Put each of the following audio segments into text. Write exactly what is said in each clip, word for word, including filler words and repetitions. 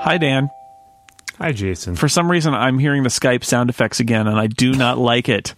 Hi, Dan. Hi, Jason. For some reason, I'm hearing the Skype sound effects again, and I do not like it.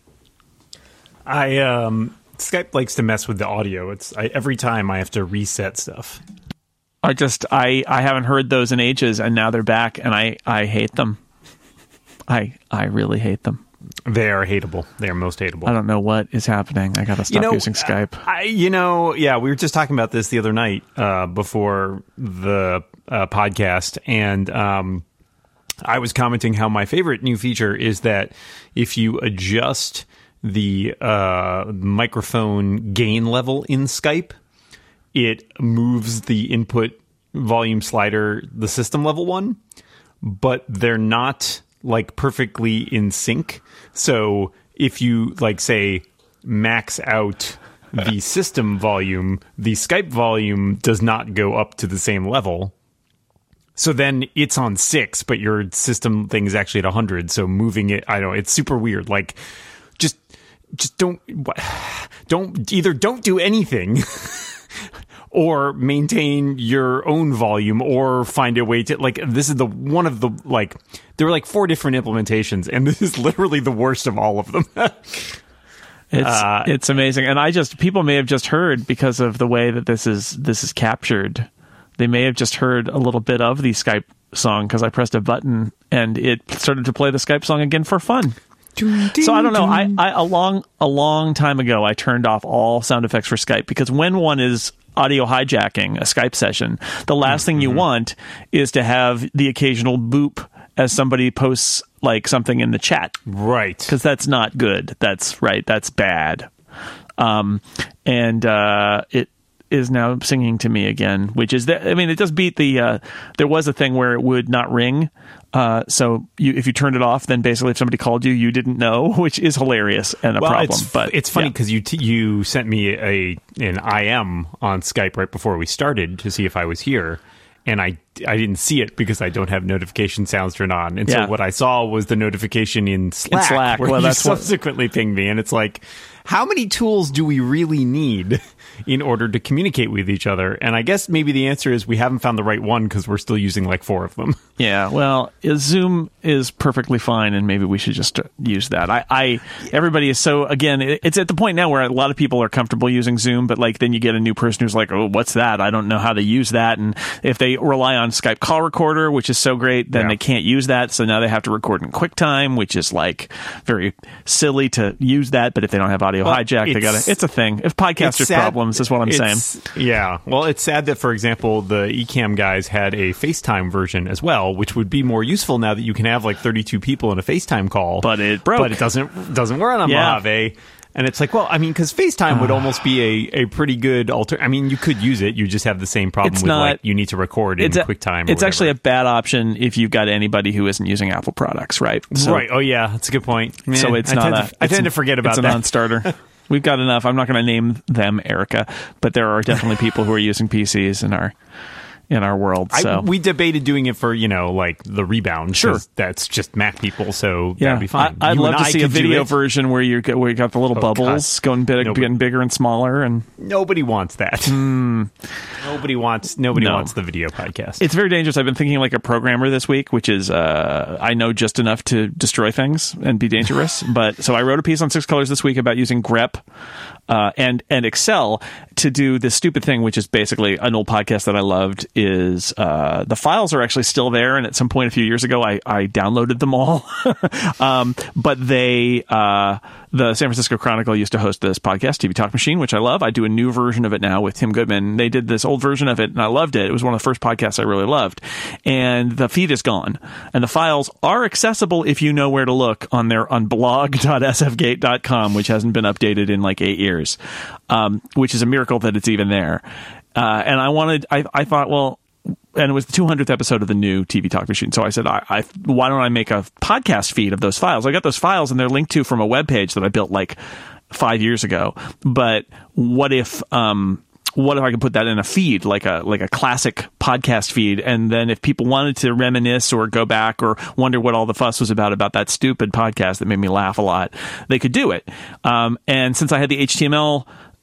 I um, Skype likes to mess with the audio. It's I, every time I have to reset stuff. I just I, I haven't heard those in ages, and now they're back, and I, I hate them. I I really hate them. They are hateable. They are most hateable. I don't know what is happening. I got to stop you know, using Skype. Uh, I, you know, yeah, we were just talking about this the other night uh, before the uh, podcast, and um, I was commenting how my favorite new feature is that if you adjust the uh, microphone gain level in Skype, it moves the input volume slider, the system level one, but they're not like perfectly in sync. So if you like say max out the system volume, the Skype volume does not go up to the same level. So then it's on six, but your system thing is actually at one hundred. So moving it, I don't know, it's super weird. Like just just don't don't either don't do anything or maintain your own volume, or find a way to, like, this is the one of the, like, there were like four different implementations, and this is literally the worst of all of them. It's uh, it's amazing, and I just people may have just heard, because of the way that this is this is captured, they may have just heard a little bit of the Skype song because I pressed a button and it started to play the Skype song again for fun. So I don't know. I, I a long a long time ago I turned off all sound effects for Skype, because when one is audio hijacking a Skype session, the last mm-hmm. thing you want is to have the occasional boop as somebody posts like something in the chat. Right. Because that's not good. That's right. That's bad. Um, and uh, it is now singing to me again, which is, the, I mean, it does beat the, uh, there was a thing where it would not ring. Uh, so you, if you turned it off, then basically if somebody called you, you didn't know, which is hilarious and a well, problem. It's, but it's funny yeah. because you t- you sent me a an I M on Skype right before we started to see if I was here, and I I didn't see it because I don't have notification sounds turned on, and yeah. so what I saw was the notification in Slack, in Slack. where well, you that's subsequently what... pinged me, and it's like, how many tools do we really need in order to communicate with each other? And I guess maybe the answer is we haven't found the right one because we're still using like four of them. Yeah, well, Zoom is perfectly fine, and maybe we should just use that. I, I everybody is so, again, it's at the point now where a lot of people are comfortable using Zoom, but like then you get a new person who's like, oh, what's that? I don't know how to use that. And if they rely on Skype Call Recorder, which is so great, then yeah. they can't use that. So now they have to record in QuickTime, which is like very silly to use that. But if they don't have audio well, hijack, they got to. It's a thing. If podcasters problems, is what I'm it's, saying. Yeah. Well, it's sad that, for example, the Ecamm guys had a FaceTime version as well, which would be more useful now that you can have like thirty-two people in a FaceTime call. But it broke. But it doesn't doesn't work on yeah. Mojave. And it's like, well, I mean, because FaceTime would almost be a, a pretty good alter. I mean, you could use it. You just have the same problem it's with not, like you need to record in it's a, QuickTime. Or it's whatever. actually a bad option if you've got anybody who isn't using Apple products, right? So, right. Oh yeah, that's a good point. Man, so it's I not. Tend a, to, I tend to forget about it's that. It's a non-starter. We've got enough. I'm not going to name them Erica, but there are definitely people who are using P Cs in our in our world. So I, we debated doing it for, you know, like the Rebound. Sure, that's just Mac people, so yeah. that'd be fine. I, I'd you love to I see a video version where you where you got the little oh, bubbles God. going big, nobody, getting bigger and smaller, and nobody wants that. Mm. Nobody wants nobody no. wants the video podcast. It's very dangerous. I've been thinking like a programmer this week, which is uh, I know just enough to destroy things and be dangerous. But so I wrote a piece on Six Colors this week about using grep. Uh, and and Excel to do this stupid thing, which is basically an old podcast that I loved, is uh, the files are actually still there. And at some point a few years ago, I, I downloaded them all. um, but they, uh, the San Francisco Chronicle used to host this podcast, T V Talk Machine, which I love. I do a new version of it now with Tim Goodman. They did this old version of it, and I loved it. It was one of the first podcasts I really loved. And the feed is gone. And the files are accessible if you know where to look on their on blog dot s f gate dot com, which hasn't been updated in like eight years. Um, which is a miracle that it's even there. Uh, and I wanted, I, I thought, well, and it was the two hundredth episode of the new T V Talk Machine. So I said, I, I, why don't I make a podcast feed of those files? I got those files and they're linked to from a web page that I built like five years ago. But what if, um, what if I could put that in a feed, like a like a classic podcast feed, and then if people wanted to reminisce or go back or wonder what all the fuss was about about that stupid podcast that made me laugh a lot, they could do it. Um, and since I had the H T M L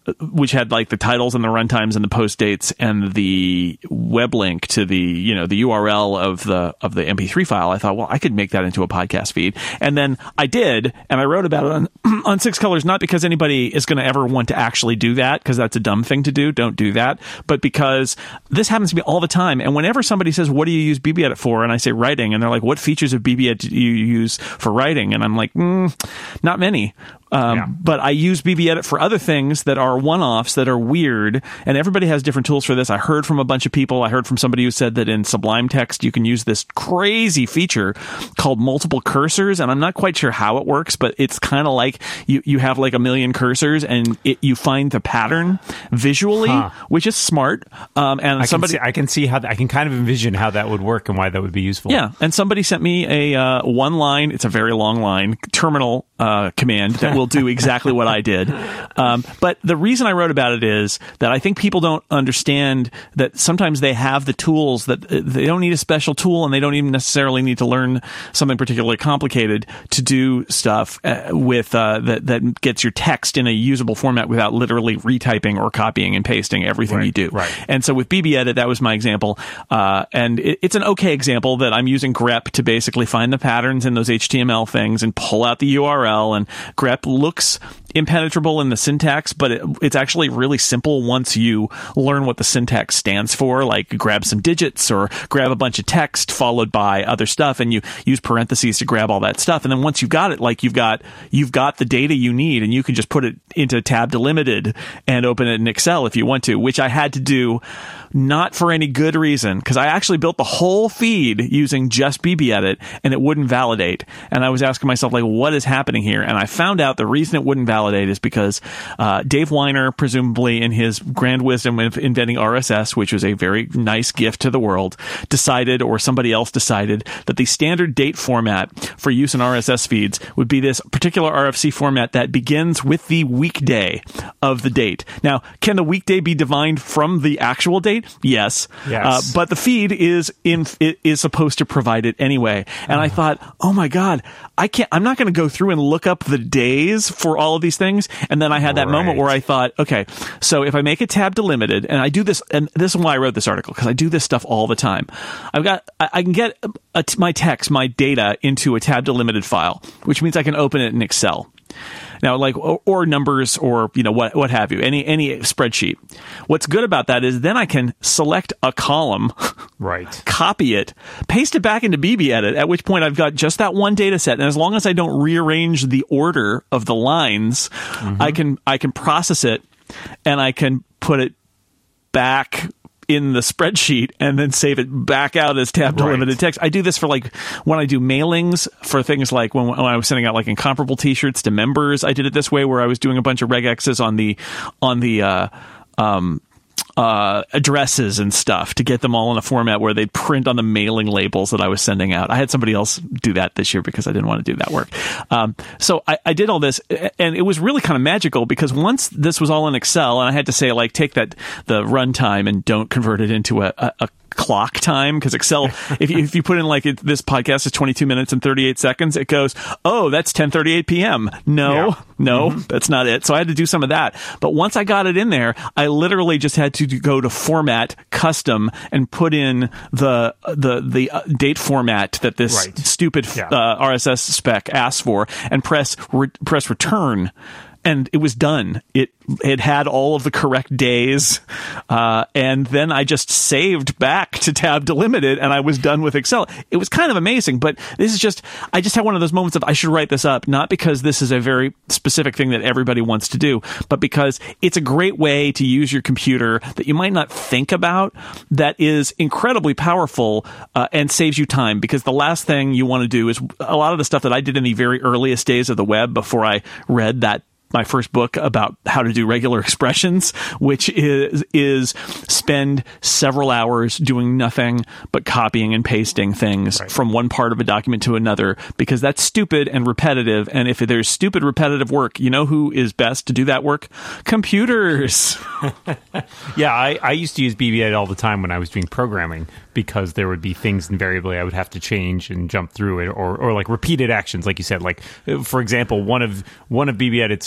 which had like the titles and the runtimes and the post dates and the web link to the, you know, the U R L of the of the M P three file. I thought, well, I could make that into a podcast feed. And then I did, and I wrote about it on, on Six Colors, not because anybody is going to ever want to actually do that, because that's a dumb thing to do. Don't do that. But because this happens to me all the time. And whenever somebody says, what do you use B B Edit for? And I say writing, and they're like, what features of B B Edit do you use for writing? And I'm like, mm, not many. Um, yeah. But I use B B Edit for other things that are one-offs, that are weird, and everybody has different tools for this. I heard from a bunch of people. I heard from somebody who said that in Sublime Text you can use this crazy feature called multiple cursors, and I'm not quite sure how it works, but it's kind of like you, you have like a million cursors, and it, you find the pattern visually, huh. which is smart. Um, and I somebody, can see, I can see how I can kind of envision how that would work and why that would be useful. Yeah, and somebody sent me a uh, one line. It's a very long line terminal uh, command that will do exactly what I did. Um, but the reason I wrote about it is that I think people don't understand that sometimes they have the tools that they don't need a special tool, and they don't even necessarily need to learn something particularly complicated to do stuff uh, with uh, that that gets your text in a usable format without literally retyping or copying and pasting everything right, you do. Right. And so with B B Edit, that was my example. Uh, and it, it's an okay example that I'm using grep to basically find the patterns in those H T M L things and pull out the U R L. And grep looks impenetrable in the syntax, but it, it's actually really simple once you learn what the syntax stands for. Like grab some digits or grab a bunch of text followed by other stuff, and you use parentheses to grab all that stuff. And then once you've got it, like you've got you've got the data you need, and you can just put it into tab delimited and open it in Excel if you want to, which I had to do not for any good reason, because I actually built the whole feed using just B B Edit, and it wouldn't validate. And I was asking myself, like, what is happening here? And I found out the reason it wouldn't validate is because uh, Dave Weiner, presumably in his grand wisdom of inventing R S S, which was a very nice gift to the world, decided, or somebody else decided, that the standard date format for use in R S S feeds would be this particular R F C format that begins with the weekday of the date. Now, can the weekday be defined from the actual date? Yes. Yes. Uh, but the feed is in it is supposed to provide it anyway. And uh. I thought, oh my God, I can't, I'm not going to go through and look up the days for all of these things. And then I had that right. moment where I thought, okay, so if I make a tab delimited, and I do this, and this is why I wrote this article, because I do this stuff all the time. I've got, I, I can get a, my text, my data into a tab delimited file, which means I can open it in Excel. Now, like, or, or numbers, or, you know, what what have you, any any spreadsheet. What's good about that is then I can select a column, right, copy it, paste it back into B B Edit, at which point I've got just that one data set. And as long as I don't rearrange the order of the lines, mm-hmm. I can I can process it, and I can put it back in the spreadsheet and then save it back out as tab delimited right. text. I do this for, like, when I do mailings for things like when, when I was sending out like incomparable t-shirts to members. I did it this way, where I was doing a bunch of regexes on the on the uh um uh addresses and stuff to get them all in a format where they'd print on the mailing labels that I was sending out. I had somebody else do that this year because I didn't want to do that work. Um, so I, I did all this, and it was really kind of magical, because once this was all in Excel, and I had to say, like, take that the runtime and don't convert it into a, a, a clock time, because Excel, if you, if you put in, like, it, this podcast is twenty-two minutes and thirty-eight seconds, it goes, oh, that's ten thirty-eight p.m. No, yeah. no, mm-hmm. that's not it. So I had to do some of that. But once I got it in there, I literally just had to go to Format, Custom, and put in the the the uh, date format that this right. stupid yeah. uh, R S S spec asks for, and press re- press return. And it was done. It it had all of the correct days, uh, and then I just saved back to tab delimited, and I was done with Excel. It was kind of amazing, but this is just, I just had one of those moments of, I should write this up, not because this is a very specific thing that everybody wants to do, but because it's a great way to use your computer that you might not think about, that is incredibly powerful uh, and saves you time. Because the last thing you want to do is, a lot of the stuff that I did in the very earliest days of the web, before I read that my first book about how to do regular expressions, which is is spend several hours doing nothing but copying and pasting things right. from one part of a document to another, because that's stupid and repetitive. And if there's stupid, repetitive work, you know who is best to do that work? Computers. Yeah, I, I used to use B B Edit all the time when I was doing programming, because there would be things invariably I would have to change and jump through it, or or like repeated actions, like you said. Like, for example, one of one of B B Edit's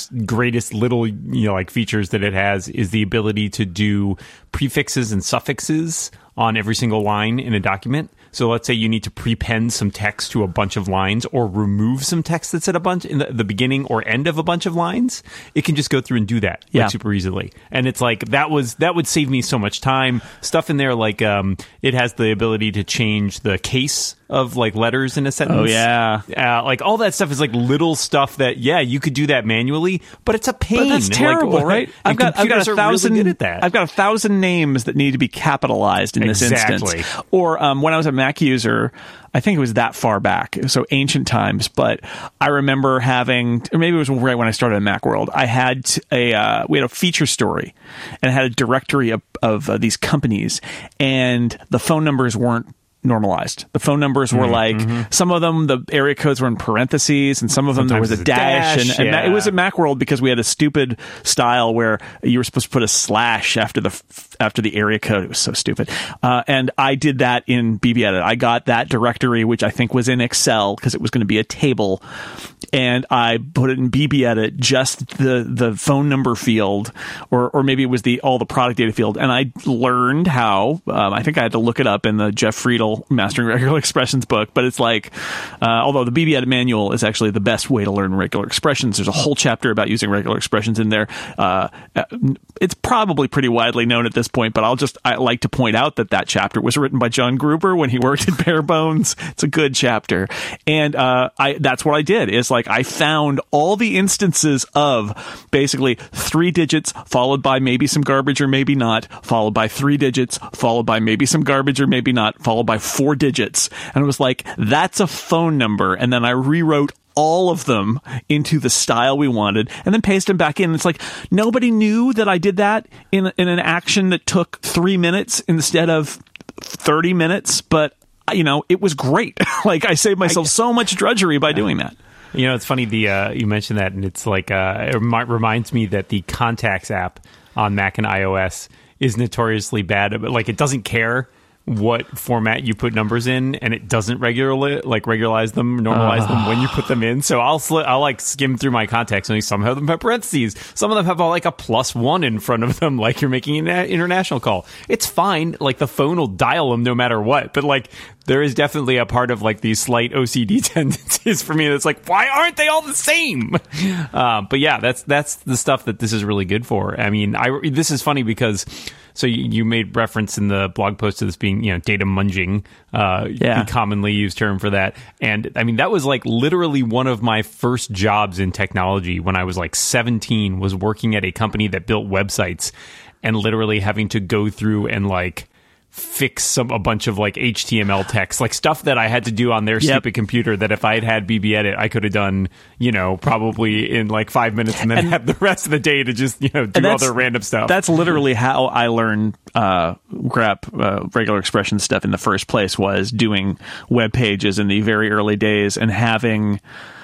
its greatest little, you know, like features that it has is the ability to do prefixes and suffixes on every single line in a document. So let's say you need to prepend some text to a bunch of lines or remove some text that's at a bunch in the, the beginning or end of a bunch of lines. It can just go through and do that yeah. like, super easily. And it's like that was that would save me so much time. Stuff in there like um, it has the ability to change the case of like letters in a sentence. Oh yeah, uh, like all that stuff is like little stuff that yeah you could do that manually, but it's a pain. But that's terrible, like, right? I've got I've got a thousand. Really good at that. I've got a thousand names that need to be capitalized in exactly. this instance. Or um, when I was a Mac user, I think it was that far back, so ancient times. But I remember having, or maybe it was right when I started at Macworld. I had a uh, we had a feature story, and it had a directory of, of uh, these companies, and the phone numbers weren't normalized. The phone numbers were mm-hmm. like mm-hmm. some of them the area codes were in parentheses, and some of them Sometimes there was a dash, dash and, and yeah. it was at Macworld because we had a stupid style where you were supposed to put a slash after the after the area code. It was so stupid. Uh, and I did that in BBEdit. I got that directory, which I think was in Excel because it was going to be a table, and I put it in BBEdit, just the the phone number field, or or maybe it was the all the product data field, and I learned how. Um, I think I had to look it up in the Jeff Friedel Mastering Regular Expressions book, but it's like, uh, although the BBEdit manual is actually the best way to learn regular expressions. There's a whole chapter about using regular expressions in there. Uh, it's probably pretty widely known at this point, but I'll just I like to point out that that chapter was written by John Gruber when he worked at Bare Bones. It's a good chapter, and uh, I that's what I did. Is like I found all the instances of basically three digits followed by maybe some garbage or maybe not, followed by three digits, followed by maybe some garbage or maybe not, followed by four digits. And it was like, that's a phone number. And then I rewrote all of them into the style we wanted and then pasted them back in. It's like, nobody knew that I did that in, in an action that took three minutes instead of thirty minutes. But, you know, it was great. Like, I saved myself I, so much drudgery by doing that. You know, it's funny, the uh, you mentioned that, and it's like, uh, it remi- reminds me that the Contacts app on Mac and iOS is notoriously bad. But, like, it doesn't care what format you put numbers in, and it doesn't regularly like regularize them, normalize uh. them when you put them in. So I'll sl- I'll like skim through my contacts, and some of them have parentheses, some of them have like a plus one in front of them, like you're making an international call. It's fine, like the phone will dial them no matter what, but like there is definitely a part of like these slight O C D tendencies for me that's like, why aren't they all the same? Uh, but yeah, that's that's the stuff that this is really good for. I mean, I this is funny because. So you made reference in the blog post to this being, you know, data munging, uh, yeah. the commonly used term for that. And I mean, that was like literally one of my first jobs in technology when I was like seventeen, was working at a company that built websites and literally having to go through and like fix some a bunch of like H T M L text, like stuff that I had to do on their yep. stupid computer that if I had had BBEdit, I could have done, you know, probably in like five minutes and then and, have the rest of the day to just, you know, do other random stuff. That's literally how I learned uh, grep, uh, regular expression stuff in the first place, was doing web pages in the very early days and having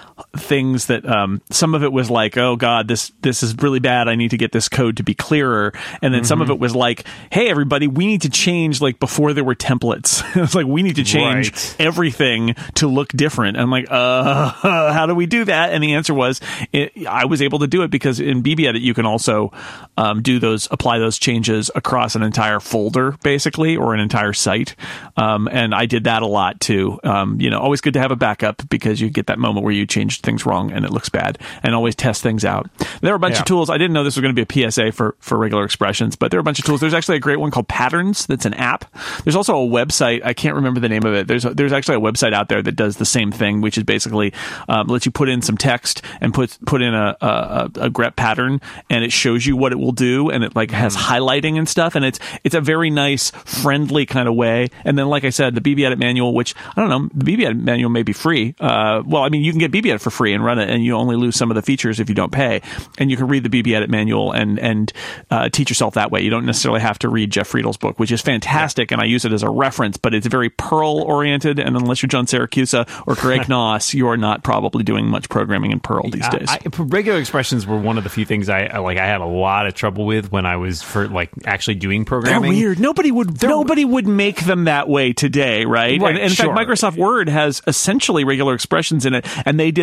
things that um, some of it was like, oh God, this this is really bad. I need to get this code to be clearer. And then mm-hmm. some of it was like, hey, everybody, we need to change, like before there were templates. It's like, we need to change right. everything to look different. And I'm like, uh, how do we do that? And the answer was, it, I was able to do it because in BBEdit, you can also um, do those, apply those changes across an entire folder, basically, or an entire site. Um, and I did that a lot too. Um, you know, always good to have a backup because you get that moment where you change things wrong and it looks bad, and always test things out. There are a bunch yeah. of tools. I didn't know this was going to be a P S A for, for regular expressions, but there are a bunch of tools. There's actually a great one called Patterns that's an app. There's also a website. I can't remember the name of it. There's a, there's actually a website out there that does the same thing, which is basically um, lets you put in some text and put put in a, a, a grep pattern, and it shows you what it will do, and it like has highlighting and stuff, and it's it's a very nice, friendly kind of way. And then, like I said, the BBEdit manual, which I don't know, the BBEdit manual may be free. Uh, well, I mean, you can get BBEdit for free and run it, and you only lose some of the features if you don't pay. And you can read the BBEdit manual and and uh, teach yourself that way. You don't necessarily have to read Jeff Friedel's book, which is fantastic, yeah. and I use it as a reference, but it's very Perl oriented, and unless you're John Siracusa or Greg Noss, you are not probably doing much programming in Perl these days. I, I, regular expressions were one of the few things I, I like. I had a lot of trouble with when I was for like actually doing programming. They're weird. Nobody would They're, nobody would make them that way today, right? right and, and in sure. fact, Microsoft Word has essentially regular expressions in it, and they did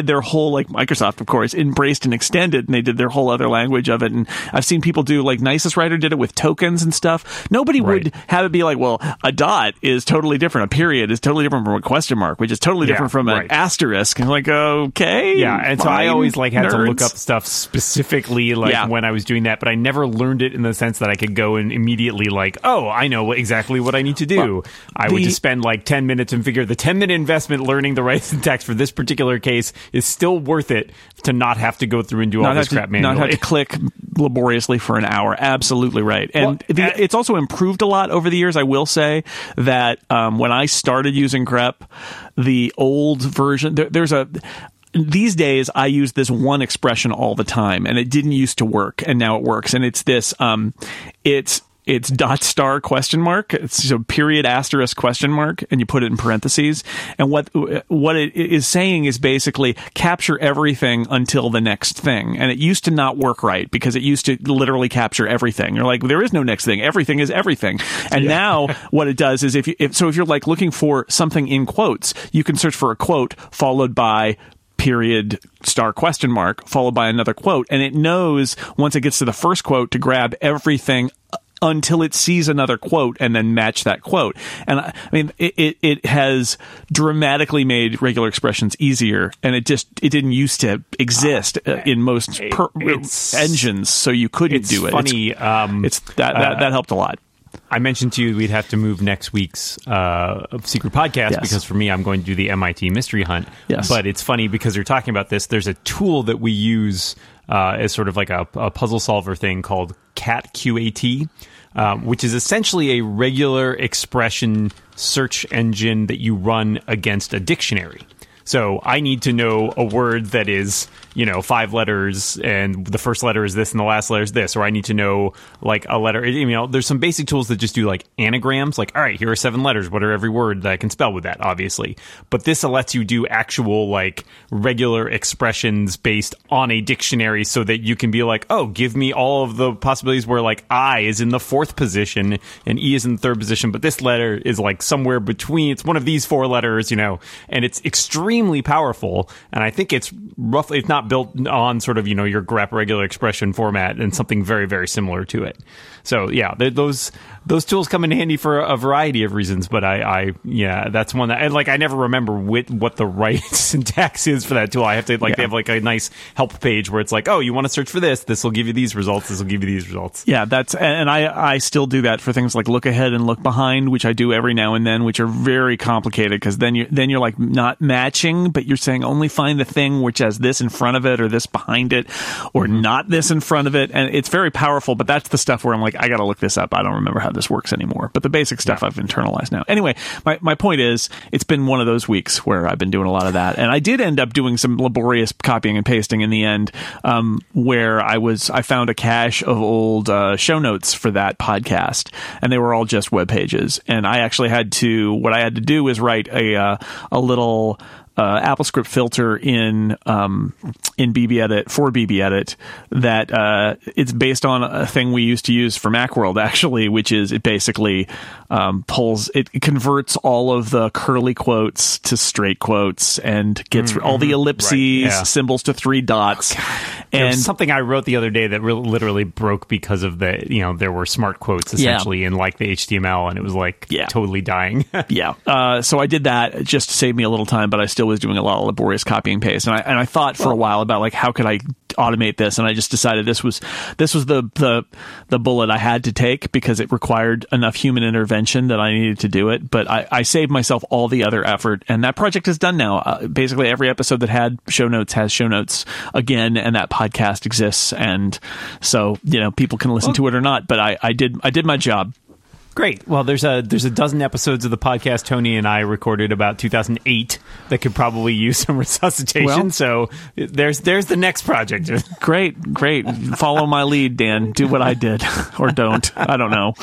did their whole, like Microsoft, of course, embraced and extended, and they did their whole other language of it. And I've seen people do, like Nicest Writer did it with tokens and stuff. Nobody Right. would have it be like, well, a dot is totally different. A period is totally different from a question mark, which is totally Yeah, different from an right. asterisk. And I'm like, okay. Yeah, and so I fine, always like had to look nerds. up stuff specifically like Yeah. when I was doing that, but I never learned it in the sense that I could go and immediately like, oh, I know what, exactly what I need to do. Well, I would the- just spend like ten minutes and figure the ten minute investment learning the right syntax for this particular case is still worth it to not have to go through and do all Not this have, crap to, manually. not have to click laboriously for an hour. Absolutely right. And Well, the, uh, it's also improved a lot over the years. I will say that um, when I started using grep, the old version, there, there's a... These days, I use this one expression all the time, and it didn't used to work, and now it works. And it's this, um, it's it's dot star question mark. It's so period asterisk question mark, and you put it in parentheses. And what what it is saying is basically capture everything until the next thing. And it used to not work right because it used to literally capture everything. You're like, there is no next thing. Everything is everything. And yeah. now what it does is if you if, so if you're like looking for something in quotes, you can search for a quote followed by period star question mark followed by another quote, and it knows once it gets to the first quote to grab everything until it sees another quote and then match that quote. And I, I mean, it, it, it has dramatically made regular expressions easier, and it just it didn't used to exist uh, in most per, engines, so you couldn't do it. Funny, it's um, it's that, that that helped a lot. I mentioned to you we'd have to move next week's uh, Secret Podcast Yes. because for me, I'm going to do the M I T Mystery Hunt. Yes. But it's funny because you're talking about this. There's a tool that we use uh, as sort of like a, a puzzle solver thing called Cat Q A T, um, which is essentially a regular expression search engine that you run against a dictionary. So I need to know a word that is, you know, five letters and the first letter is this and the last letter is this, or I need to know like a letter. You know, there's some basic tools that just do like anagrams, like, all right, here are seven letters. What are every word that I can spell with that, obviously. But this lets you do actual like regular expressions based on a dictionary so that you can be like, oh, give me all of the possibilities where like I is in the fourth position and E is in the third position, but this letter is like somewhere between. It's one of these four letters, you know, and it's extremely powerful, and I think it's roughly, it's not built on sort of, you know, your grep regular expression format, and something very, very similar to it. So yeah, those those tools come in handy for a variety of reasons, but I, I yeah, that's one that, and like I never remember what, what the right syntax is for that tool. I have to like yeah. they have like a nice help page where it's like, oh, you want to search for this, this will give you these results, this will give you these results. Yeah, that's and I I still do that for things like look ahead and look behind, which I do every now and then, which are very complicated because then you then you're like not matching, but you're saying only find the thing which has this in front of it or this behind it or mm-hmm. not this in front of it, and it's very powerful. But that's the stuff where I'm like, I got to look this up. I don't remember how this works anymore. But the basic stuff yeah. I've internalized now. Anyway, my my point is, it's been one of those weeks where I've been doing a lot of that, and I did end up doing some laborious copying and pasting in the end, um, where I was I found a cache of old uh, show notes for that podcast, and they were all just web pages, and I actually had to what I had to do was write a uh, a little. Uh, AppleScript filter in um, in B B Edit for B B Edit that uh, it's based on a thing we used to use for Macworld actually, which is it basically um, pulls it converts all of the curly quotes to straight quotes and gets mm-hmm. all the ellipses right. yeah. symbols to three dots. Oh, and There's something I wrote the other day that re- literally broke because of the you know there were smart quotes essentially yeah. in like the H T M L, and it was like yeah. totally dying. yeah. Uh, so I did that just to save me a little time, but I still was doing a lot of laborious copy and paste, and I and I thought for well, a while about like how could I automate this, and I just decided this was this was the the the bullet I had to take because it required enough human intervention that I needed to do it. But I, I saved myself all the other effort, and that project is done now. Uh, basically, every episode that had show notes has show notes again, and that podcast exists, and so you know people can listen well, to it or not. But I, I did I did my job. Great. Well, there's a there's a dozen episodes of the podcast Tony and I recorded about two thousand eight that could probably use some resuscitation. Well, so there's there's the next project. Great, great. Follow my lead, Dan. Do what I did, or don't. I don't know.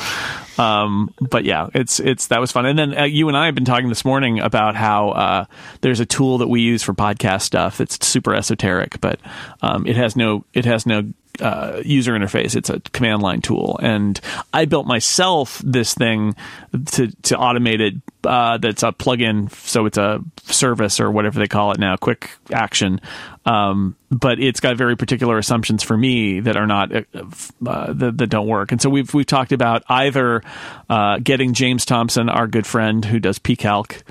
Um, but yeah, it's it's that was fun. And then uh, you and I have been talking this morning about how uh, there's a tool that we use for podcast stuff that's super esoteric, but um, it has no it has no uh, user interface. It's a command line tool, and I built myself this thing to to automate it. Uh, that's a plugin, so it's a service or whatever they call it now, quick action. Um, but it's got very particular assumptions for me that are not uh, uh, that, that don't work. And so we've we've talked about either uh, getting James Thompson, our good friend who does pcalc,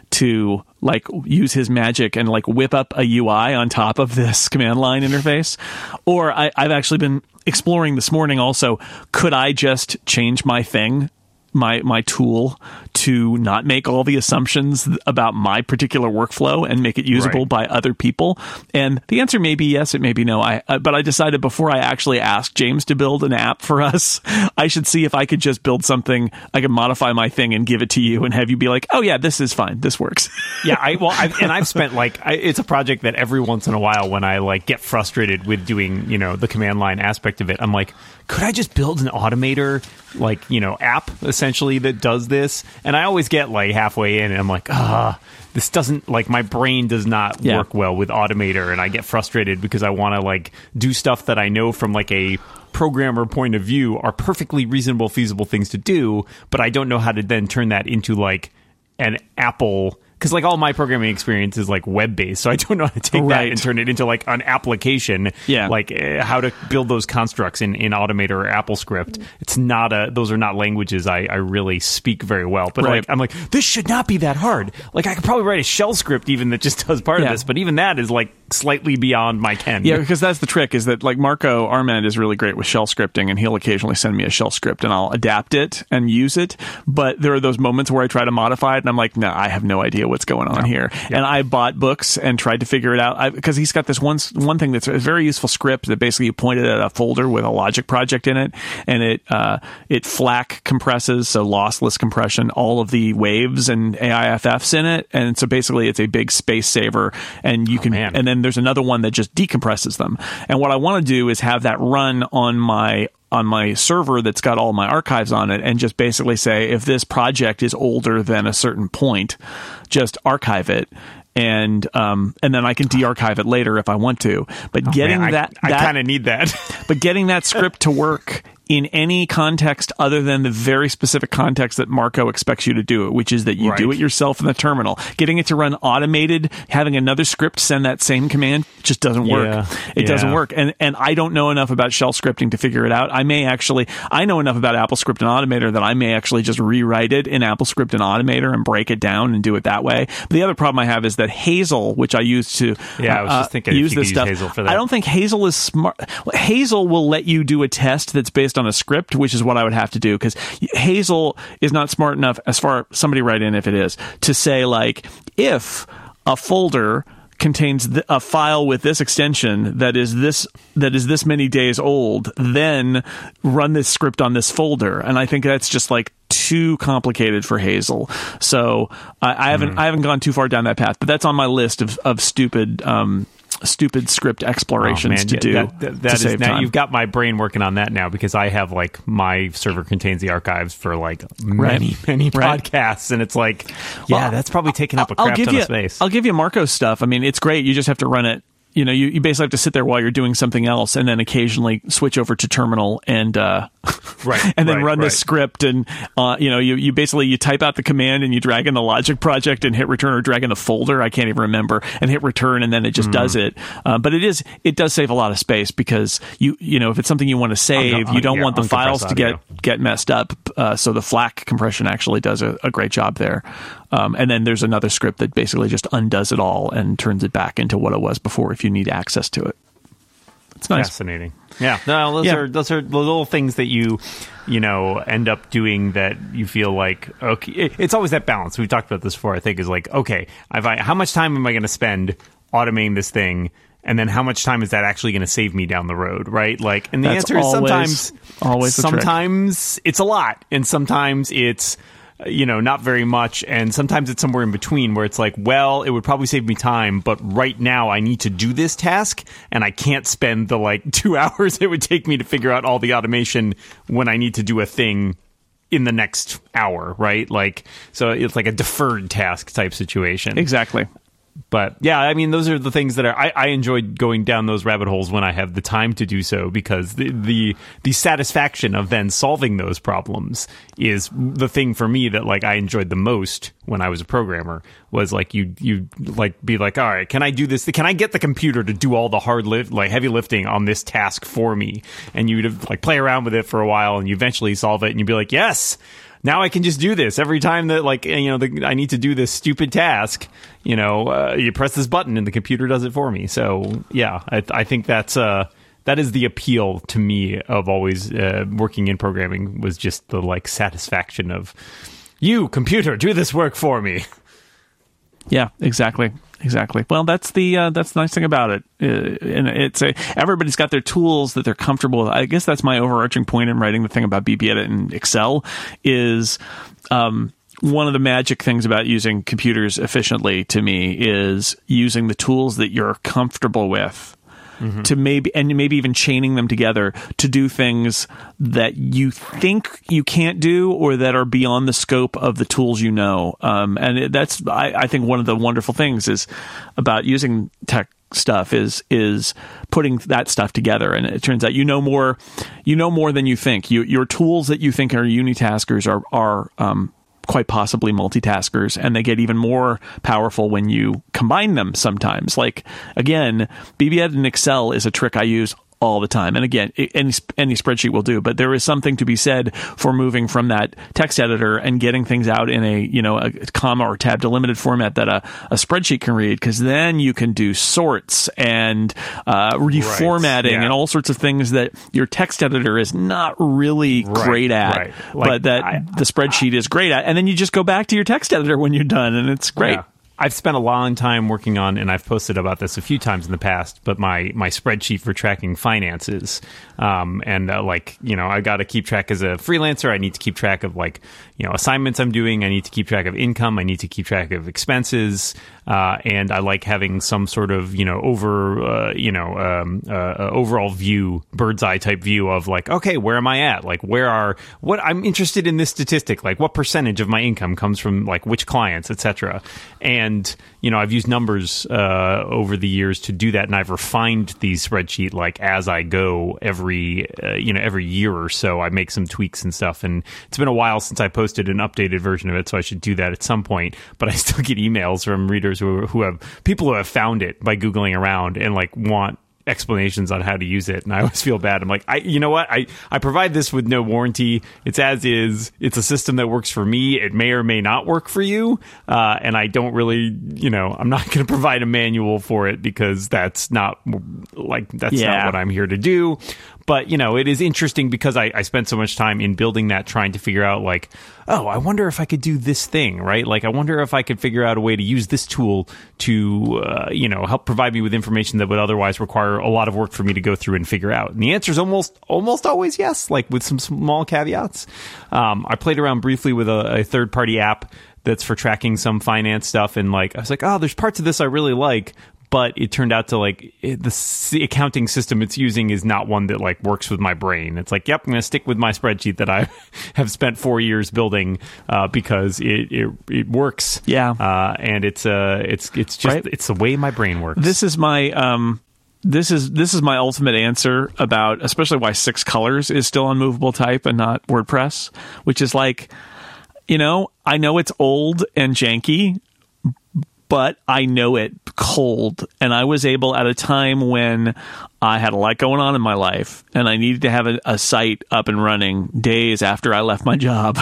to like use his magic and like whip up a U I on top of this command line interface. Or I, I've actually been exploring this morning also, could I just change my thing, my my tool, to not make all the assumptions about my particular workflow and make it usable right. by other people? And the answer may be yes, it may be no. I uh, but I decided before I actually asked James to build an app for us, I should see if I could just build something. I could modify my thing and give it to you and have you be like, oh yeah, this is fine, this works. yeah, I well, I've, and I've spent like I, it's a project that every once in a while when I like get frustrated with doing you know the command line aspect of it, I'm like, could I just build an automator like you know app essentially that does this? And I always get like halfway in and I'm like, ah, this doesn't like my brain does not yeah. work well with automator, and I get frustrated because I want to like do stuff that I know from like a programmer point of view are perfectly reasonable, feasible things to do, but I don't know how to then turn that into like an Apple. Because like all my programming experience is like web based, so I don't know how to take right. that and turn it into like an application. Yeah, like uh, how to build those constructs in, in Automator or AppleScript. It's not a; those are not languages I, I really speak very well. But right. like I'm like, this should not be that hard. Like I could probably write a shell script even that just does part yeah. of this, but even that is like slightly beyond my ken. Yeah, because that's the trick. Is that like Marco Arment is really great with shell scripting, and he'll occasionally send me a shell script, and I'll adapt it and use it. But there are those moments where I try to modify it, and I'm like, no, I have no idea what's going on no. here. Yeah. And I bought books and tried to figure it out because he's got this one one thing that's a very useful script that basically you point it at a folder with a logic project in it, and it uh, it FLAC compresses, so lossless compression, all of the waves and A I F Fs in it, and so basically it's a big space saver, and you oh, can. Man. And then there's another one that just decompresses them. And what I want to do is have that run on my on my server that's got all my archives on it, and just basically say, if this project is older than a certain point, just archive it. And um, and then I can de-archive it later if I want to. But oh, getting man, that, I, that I kind of need that. But getting that script to work in any context other than the very specific context that Marco expects you to do it, which is that you right. do it yourself in the terminal. Getting it to run automated, having another script send that same command just doesn't work. Yeah. It yeah. doesn't work. And and I don't know enough about shell scripting to figure it out. I may actually, I know enough about AppleScript and Automator that I may actually just rewrite it in AppleScript and Automator and break it down and do it that way. But the other problem I have is that Hazel, which I use to yeah, I was just thinking uh, if use you this could stuff, use Hazel for that. I don't think Hazel is smart. Hazel will let you do a test that's based on a script, which is what I would have to do, because Hazel is not smart enough, as far somebody write in if it is, to say like, if a folder contains th- a file with this extension that is this that is this many days old, then run this script on this folder. And I think that's just like too complicated for Hazel. So I, I haven't mm. I haven't gone too far down that path, but that's on my list of of stupid um stupid script explorations oh, to do. That, that, that to is now time. You've got my brain working on that now, because I have like my server contains the archives for like right. many many right. podcasts, and it's like yeah, well, that's probably taking up a crap ton you, of space. I'll give you Marco's stuff. I mean, it's great. You just have to run it. You know, you, you basically have to sit there while you're doing something else, and then occasionally switch over to terminal and uh, right, and then right, run right. this script. And uh, you know, you, you basically you type out the command and you drag in the logic project and hit return, or drag in the folder. I can't even remember, and hit return, and then it just mm. does it. Uh, but it is it does save a lot of space, because you you know if it's something you want to save, un- you don't yeah, want the files audio. to get get messed up. Uh, so the FLAC compression actually does a, a great job there. Um, and then there's another script that basically just undoes it all and turns it back into what it was before if you need access to it. It's nice. Fascinating. Yeah. No, those yeah. are those are the little things that you you know end up doing that you feel like okay. It, it's always that balance. We've talked about this before. I think is like okay, if I, how much time am I going to spend automating this thing? And then how much time is that actually going to save me down the road, right? Like, and the That's answer is always, sometimes, always sometimes it's a lot, and sometimes it's, you know, not very much, and sometimes it's somewhere in between where it's like, well, it would probably save me time, but right now I need to do this task, and I can't spend the like two hours it would take me to figure out all the automation when I need to do a thing in the next hour, right? Like, so it's like a deferred task type situation. Exactly. But yeah, I mean, those are the things that are, I, I enjoyed going down those rabbit holes when I have the time to do so, because the, the the satisfaction of then solving those problems is the thing for me that like I enjoyed the most when I was a programmer. Was like you you like be like, all right, can I do this? Can I get the computer to do all the hard lift, like heavy lifting on this task for me? And you'd like play around with it for a while, and you eventually solve it, and you'd be like, yes. Now I can just do this every time that, like, you know, the, I need to do this stupid task. You know, uh, you press this button and the computer does it for me. So, yeah, I, I think that's uh, that is the appeal to me of always uh, working in programming, was just the like satisfaction of, you computer, do this work for me. Yeah, exactly, exactly. Well, that's the uh, that's the nice thing about it, uh, and it's a, everybody's got their tools that they're comfortable with. I guess that's my overarching point in writing the thing about BBEdit and Excel is um, one of the magic things about using computers efficiently to me is using the tools that you're comfortable with. Mm-hmm. To maybe and maybe even chaining them together to do things that you think you can't do or that are beyond the scope of the tools you know. Um, and it, that's I, I think one of the wonderful things is about using tech stuff is is putting that stuff together. And it turns out you know more you know more than you think. You, your tools that you think are unitaskers are are um, quite possibly multitaskers, and they get even more powerful when you combine them sometimes. Like, again, BBEdit and Excel is a trick I use all the time. And again, any any spreadsheet will do, but there is something to be said for moving from that text editor and getting things out in a, you know, a comma or tab delimited format that a, a spreadsheet can read, because then you can do sorts and uh, reformatting right. yeah. and all sorts of things that your text editor is not really right. great at, right. like, but that I, the spreadsheet I, is great at. And then you just go back to your text editor when you're done, and it's great. Yeah. I've spent a long time working on, and I've posted about this a few times in the past, but my, my spreadsheet for tracking finances. Um, and uh, like, you know, I got to keep track as a freelancer. I need to keep track of like, you know, assignments I'm doing. I need to keep track of income. I need to keep track of expenses. Uh, and I like having some sort of, you know, over, uh, you know, um, uh, overall view, bird's eye type view of like, okay, where am I at? Like, where are, what I'm interested in this statistic, like what percentage of my income comes from like which clients, et cetera. And, you know, I've used numbers uh, over the years to do that, and I've refined the spreadsheet like as I go every, uh, you know, every year or so. I make some tweaks and stuff, and it's been a while since I posted an updated version of it, so I should do that at some point. But I still get emails from readers who who have people who have found it by Googling around and like want explanations on how to use it, and I always feel bad. I'm like, I, you know what? I, I provide this with no warranty. It's as is. It's a system that works for me. It may or may not work for you. Uh, and I don't really, you know, I'm not going to provide a manual for it, because that's not like, that's yeah. not what I'm here to do. But, you know, it is interesting because I, I spent so much time in building that, trying to figure out like, oh, I wonder if I could do this thing, right? Like, I wonder if I could figure out a way to use this tool to, uh, you know, help provide me with information that would otherwise require a lot of work for me to go through and figure out. And the answer is almost, almost always yes, like with some small caveats. Um, I played around briefly with a, a third-party app that's for tracking some finance stuff. And like, I was like, oh, there's parts of this I really like. But it turned out to like it, the accounting system it's using is not one that like works with my brain. It's like, yep, I'm going to stick with my spreadsheet that I have spent four years building uh, because it, it it works. Yeah, uh, and it's uh it's it's just right? it's the way my brain works. This is my um. This is this is my ultimate answer about especially why Six Colors is still on Movable Type and not WordPress, which is like, you know, I know it's old and janky, but I know it cold. And I was able, at a time when I had a lot going on in my life and I needed to have a, a site up and running days after I left my job,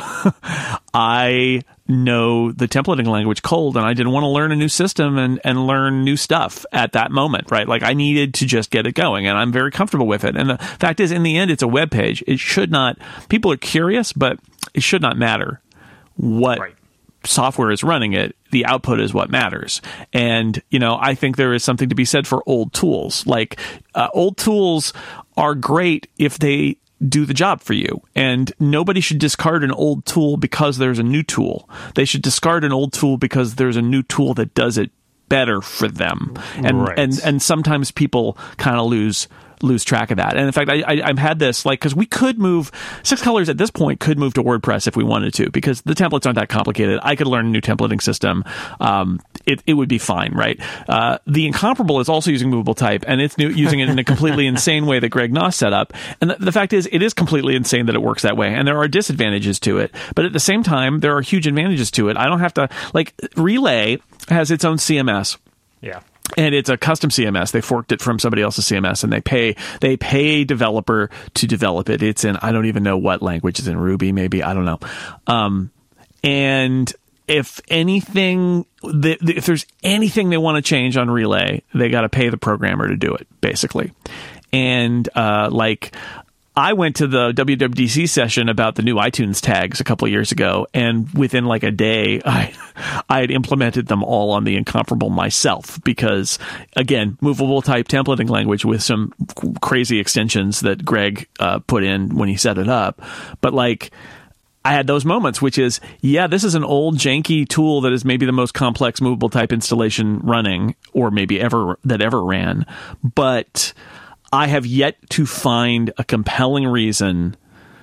I know the templating language cold, and I didn't want to learn a new system and, and learn new stuff at that moment, right? Like, I needed to just get it going, and I'm very comfortable with it. And the fact is, in the end, it's a web page. It should not, people are curious, but it should not matter what right. software is running it. The output is what matters. And, you know, I think there is something to be said for old tools. Like, uh, old tools are great if they do the job for you. And nobody should discard an old tool because there's a new tool. They should discard an old tool because there's a new tool that does it better for them. And, right. and, and sometimes people kind of lose lose track of that. And in fact, I, I, I've had this, like, because we could move, Six Colors at this point could move to WordPress if we wanted to, because the templates aren't that complicated. I could learn a new templating system. Um, it, it would be fine, right? Uh, the Incomparable is also using movable type, and it's new, using it in a completely insane way that Greg Noss set up. And the, the fact is, it is completely insane that it works that way. And there are disadvantages to it. But at the same time, there are huge advantages to it. I don't have to, like, Relay has its own C M S. Yeah. And it's a custom C M S. They forked it from somebody else's C M S, and they pay they pay a developer to develop it. It's in, I don't even know what language. It's in Ruby, maybe. I don't know. Um, and if anything, the, the, if there's anything they want to change on Relay, they got to pay the programmer to do it, basically. And uh, like, I went to the W W D C session about the new iTunes tags a couple of years ago, and within like a day, I I had implemented them all on the Incomparable myself because, again, movable type templating language with some crazy extensions that Greg uh, put in when he set it up. But like, I had those moments, which is, yeah, this is an old janky tool that is maybe the most complex movable type installation running, or maybe ever that ever ran. But I have yet to find a compelling reason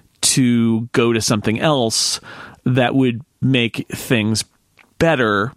to go to something else that would make things better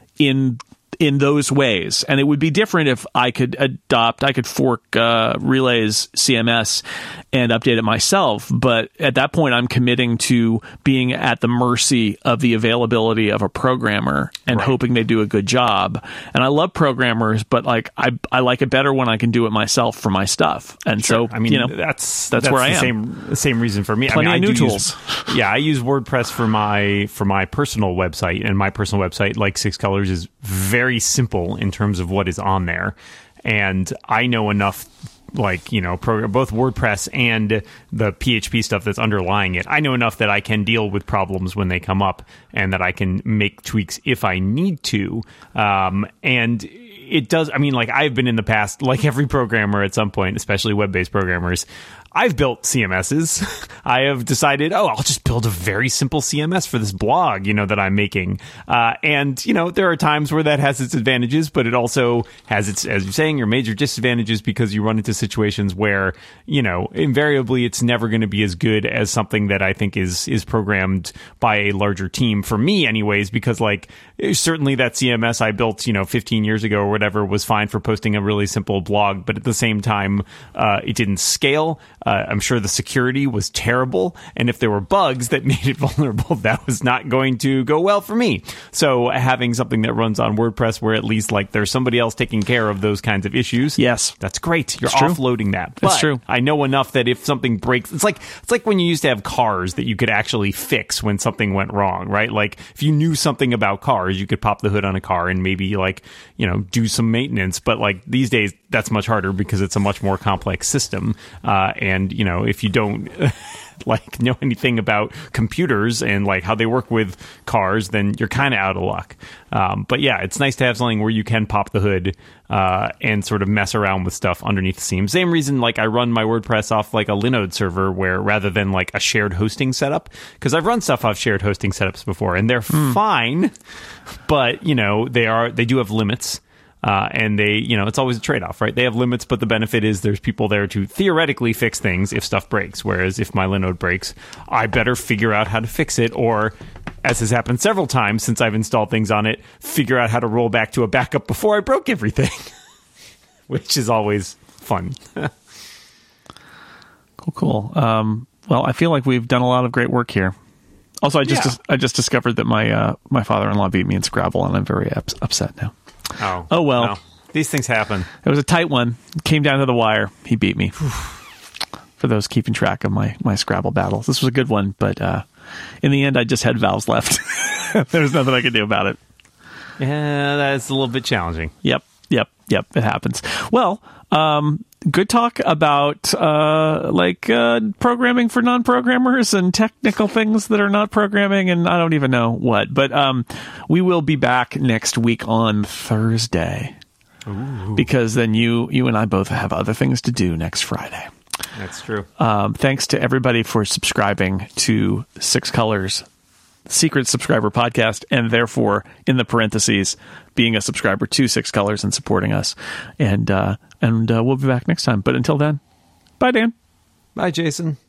in in those ways. And it would be different if I could adopt, I could fork uh, Relay's C M S and update it myself. But at that point, I'm committing to being at the mercy of the availability of a programmer and right. hoping they do a good job. And I love programmers, but like I I like it better when I can do it myself for my stuff. And sure. so, I mean, you know, that's, that's, that's where I the am. Same, the same reason for me. Plenty I mean, of I new tools. Use, yeah, I use WordPress for my for my personal website, and my personal website, like Six Colors, is very very simple in terms of what is on there, and I know enough, like, you know, pro- both WordPress and the P H P stuff that's underlying it. I know enough that I can deal with problems when they come up, and that I can make tweaks if I need to. Um, and it does. I mean, like, I've been in the past, like every programmer at some point, especially web-based programmers, I've built C M Ss. I have decided, oh, I'll just build a very simple C M S for this blog, you know, that I'm making. Uh, and, you know, there are times where that has its advantages, but it also has its, as you're saying, your major disadvantages, because you run into situations where, you know, invariably it's never going to be as good as something that I think is is programmed by a larger team, for me anyways, because, like, certainly that C M S I built, you know, fifteen years ago or whatever was fine for posting a really simple blog, but at the same time, uh, it didn't scale. Uh, I'm sure the security was terrible, and if there were bugs that made it vulnerable, that was not going to go well for me. So having something that runs on WordPress where at least, like, there's somebody else taking care of those kinds of issues, yes, that's great. You're it's offloading that. But that's true. I know enough that if something breaks, it's like it's like when you used to have cars that you could actually fix when something went wrong, right? Like, if you knew something about cars, you could pop the hood on a car and maybe, like, you know, do some maintenance. But, like, these days, that's much harder because it's a much more complex system. Uh, and, you know, if you don't like know anything about computers and like how they work with cars, then you're kind of out of luck. Um, but yeah, it's nice to have something where you can pop the hood uh, and sort of mess around with stuff underneath the seams. Same reason, like, I run my WordPress off like a Linode server, where rather than like a shared hosting setup, because I've run stuff off shared hosting setups before, and they're mm. fine, but, you know, they are they do have limits. Uh, and they, you know, it's always a trade-off, right? They have limits, but the benefit is there's people there to theoretically fix things if stuff breaks. Whereas if my Linode breaks, I better figure out how to fix it, or, as has happened several times since I've installed things on it, figure out how to roll back to a backup before I broke everything, which is always fun. Cool, cool. Um, well, I feel like we've done a lot of great work here. Also, I just Yeah. I just discovered that my uh, my father-in-law beat me in Scrabble, and I'm very ups- upset now. Oh, Oh, well. no. These things happen. It was a tight one. Came down to the wire. He beat me. For those keeping track of my, my Scrabble battles. This was a good one, but uh, in the end, I just had vowels left. There's nothing I could do about it. Yeah, that's a little bit challenging. Yep, yep, yep. It happens. Well, um, good talk about uh, like uh, programming for non-programmers and technical things that are not programming, and I don't even know what. But um, we will be back next week on Thursday. Ooh. Because then you you and I both have other things to do next Friday. That's true. Um, thanks to everybody for subscribing to Six Colors Secret Subscriber Podcast, and therefore, in the parentheses, being a subscriber to Six Colors and supporting us. And uh, and uh, we'll be back next time. But until then, Bye, Dan. Bye, Jason.